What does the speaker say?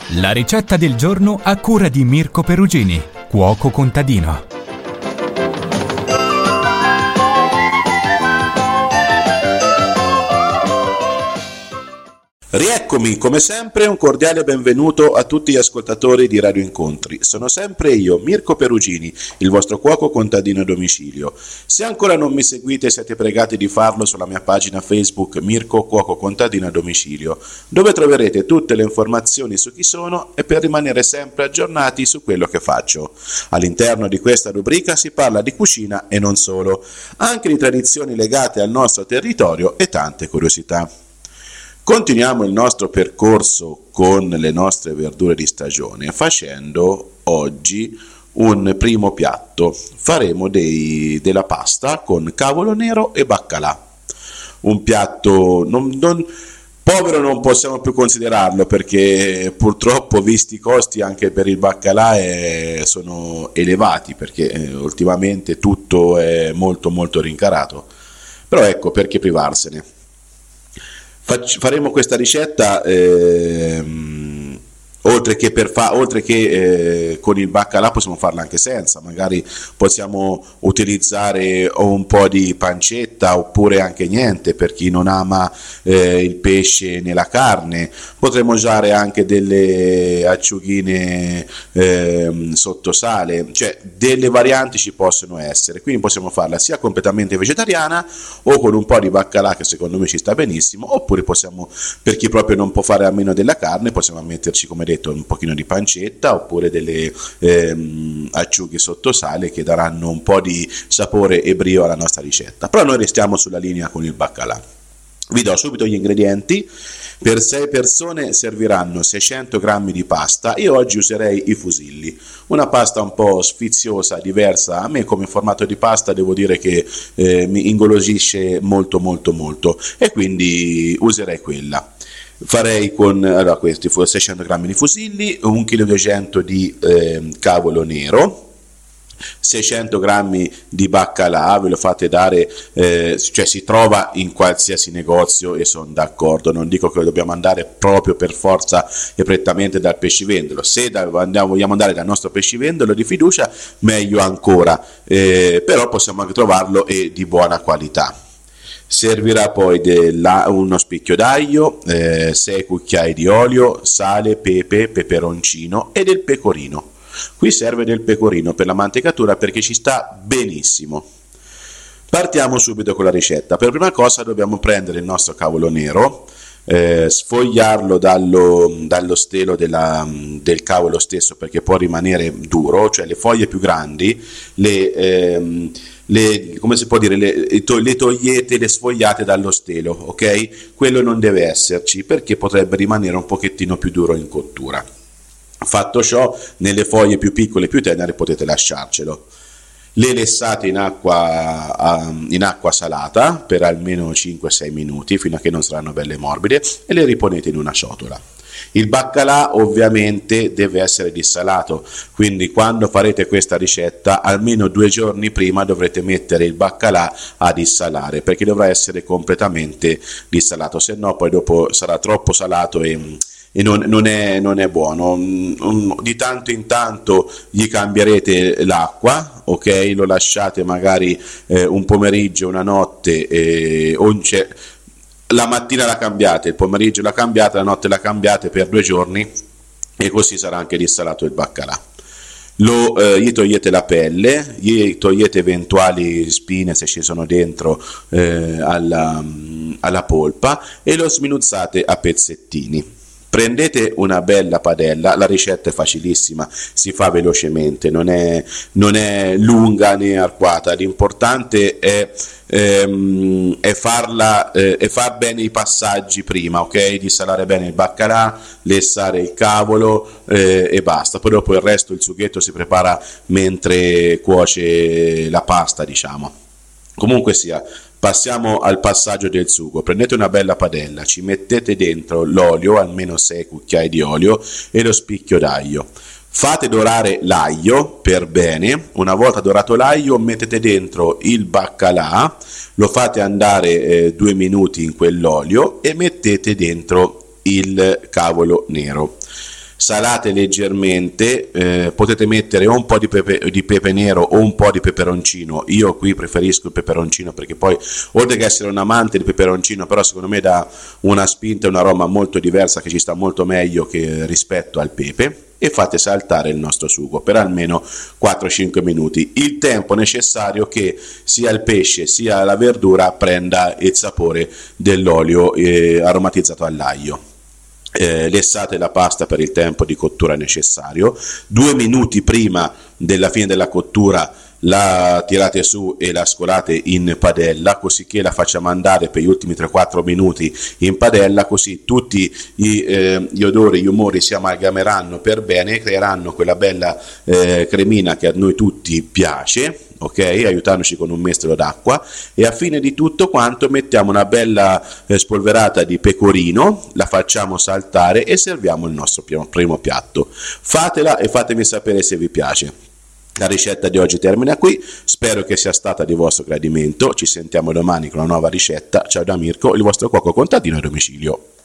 La ricetta del giorno a cura di Mirko Perugini, cuoco contadino. Rieccomi, come sempre, un cordiale benvenuto a tutti gli ascoltatori di Radio Incontri. Sono sempre io, Mirko Perugini, il vostro cuoco contadino a domicilio. Se ancora non mi seguite, siete pregati di farlo sulla mia pagina Facebook Mirko Cuoco Contadino a Domicilio, dove troverete tutte le informazioni su chi sono e per rimanere sempre aggiornati su quello che faccio. All'interno di questa rubrica si parla di cucina e non solo, anche di tradizioni legate al nostro territorio e tante curiosità. Continuiamo il nostro percorso con le nostre verdure di stagione facendo oggi un primo piatto. Faremo della pasta con cavolo nero e baccalà. Un piatto povero non possiamo più considerarlo perché purtroppo visti i costi anche per il baccalà sono elevati perché ultimamente tutto è molto molto rincarato. Però ecco, perché privarsene? Faremo questa ricetta oltre che con il baccalà possiamo farla anche senza, magari possiamo utilizzare un po' di pancetta oppure anche niente per chi non ama il pesce nella carne. Potremmo usare anche delle acciughine sotto sale, cioè delle varianti ci possono essere, quindi possiamo farla sia completamente vegetariana o con un po' di baccalà che secondo me ci sta benissimo, oppure possiamo, per chi proprio non può fare a meno della carne, possiamo metterci, come detto, un pochino di pancetta oppure delle acciughe sotto sale che daranno un po' di sapore e brio alla nostra ricetta. Però noi restiamo sulla linea con il baccalà. Vi do subito gli ingredienti. Per 6 persone serviranno 600 g di pasta. Io oggi userei i fusilli, una pasta un po' sfiziosa, diversa. A me come formato di pasta devo dire che mi ingolosisce molto molto molto e quindi userei quella. Farei con questi 600 g di fusilli, 1,2 kg di cavolo nero, 600 g di baccalà, ve lo fate dare, cioè si trova in qualsiasi negozio e sono d'accordo, non dico che lo dobbiamo andare proprio per forza e prettamente dal pescivendolo. Se vogliamo andare dal nostro pescivendolo di fiducia, meglio ancora, però possiamo anche trovarlo e di buona qualità. Servirà poi uno spicchio d'aglio, 6 cucchiai di olio, sale, pepe, peperoncino e del pecorino. Qui serve del pecorino per la mantecatura perché ci sta benissimo. Partiamo subito con la ricetta. Per prima cosa dobbiamo prendere il nostro cavolo nero, sfogliarlo dallo stelo del cavolo stesso perché può rimanere duro, cioè le foglie più grandi come si può dire, le togliete, le sfogliate dallo stelo, ok? Quello non deve esserci perché potrebbe rimanere un pochettino più duro in cottura. Fatto ciò, nelle foglie più piccole e più tenere potete lasciarcelo. Le lessate in acqua salata per almeno 5-6 minuti fino a che non saranno belle morbide e le riponete in una ciotola. Il baccalà ovviamente deve essere dissalato, quindi quando farete questa ricetta almeno 2 giorni prima dovrete mettere il baccalà a dissalare perché dovrà essere completamente dissalato, se no poi dopo sarà troppo salato e non è buono. Di tanto in tanto gli cambierete l'acqua, ok? Lo lasciate magari un pomeriggio, una notte, la mattina la cambiate, il pomeriggio la cambiate, la notte la cambiate per 2 giorni e così sarà anche dissalato il baccalà. Gli togliete la pelle, gli togliete eventuali spine se ci sono dentro alla polpa e lo sminuzzate a pezzettini. Prendete una bella padella, la ricetta è facilissima, si fa velocemente, non è lunga né arcuata, l'importante è far bene i passaggi prima, ok? Dissalare bene il baccalà, lessare il cavolo e basta, poi dopo il resto, il sughetto si prepara mentre cuoce la pasta, diciamo. Comunque sia, passiamo al passaggio del sugo. Prendete una bella padella, ci mettete dentro l'olio, almeno 6 cucchiai di olio e lo spicchio d'aglio. Fate dorare l'aglio per bene. Una volta dorato l'aglio mettete dentro il baccalà, lo fate andare 2 minuti in quell'olio e mettete dentro il cavolo nero. salate leggermente, potete mettere o un po' di pepe nero o un po' di peperoncino. Io qui preferisco il peperoncino perché poi, oltre che essere un amante di peperoncino, però secondo me dà una spinta e un aroma molto diversa che ci sta molto meglio che rispetto al pepe. E fate saltare il nostro sugo per almeno 4-5 minuti, il tempo necessario che sia il pesce sia la verdura prenda il sapore dell'olio aromatizzato all'aglio. Lessate la pasta per il tempo di cottura necessario. 2 minuti prima della fine della cottura la tirate su e la scolate in padella, così che la facciamo andare per gli ultimi 3-4 minuti in padella, così tutti gli odori, gli umori si amalgameranno per bene e creeranno quella bella cremina che a noi tutti piace, ok? Aiutandoci con un mestolo d'acqua. E a fine di tutto quanto mettiamo una bella spolverata di pecorino, la facciamo saltare e serviamo il nostro primo piatto. Fatela e fatemi sapere se vi piace. La ricetta di oggi termina qui, spero che sia stata di vostro gradimento, ci sentiamo domani con una nuova ricetta. Ciao da Mirko, il vostro cuoco contadino a domicilio.